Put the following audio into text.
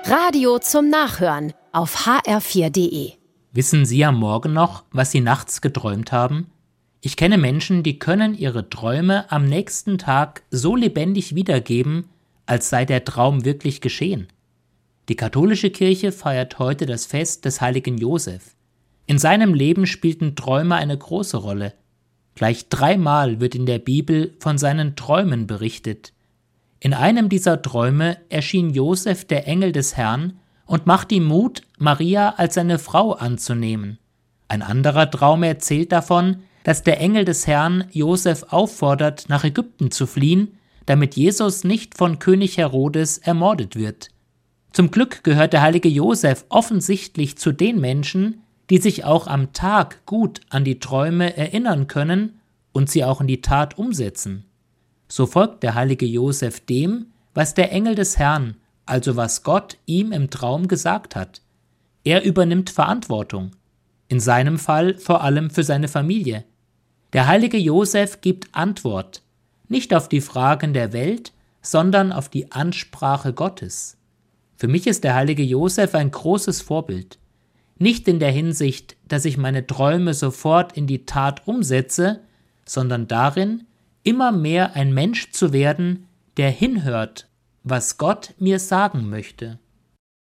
Radio zum Nachhören auf hr4.de. Wissen Sie am Morgen noch, was Sie nachts geträumt haben? Ich kenne Menschen, die können ihre Träume am nächsten Tag so lebendig wiedergeben, als sei der Traum wirklich geschehen. Die katholische Kirche feiert heute das Fest des heiligen Josef. In seinem Leben spielten Träume eine große Rolle. Gleich 3-mal wird in der Bibel von seinen Träumen berichtet. In einem dieser Träume erschien Josef der Engel des Herrn und macht ihm Mut, Maria als seine Frau anzunehmen. Ein anderer Traum erzählt davon, dass der Engel des Herrn Josef auffordert, nach Ägypten zu fliehen, damit Jesus nicht von König Herodes ermordet wird. Zum Glück gehört der heilige Josef offensichtlich zu den Menschen, die sich auch am Tag gut an die Träume erinnern können und sie auch in die Tat umsetzen. So folgt der heilige Josef dem, was der Engel des Herrn, also was Gott ihm im Traum gesagt hat. Er übernimmt Verantwortung, in seinem Fall vor allem für seine Familie. Der heilige Josef gibt Antwort, nicht auf die Fragen der Welt, sondern auf die Ansprache Gottes. Für mich ist der heilige Josef ein großes Vorbild. Nicht in der Hinsicht, dass ich meine Träume sofort in die Tat umsetze, sondern darin, immer mehr ein Mensch zu werden, der hinhört, was Gott mir sagen möchte.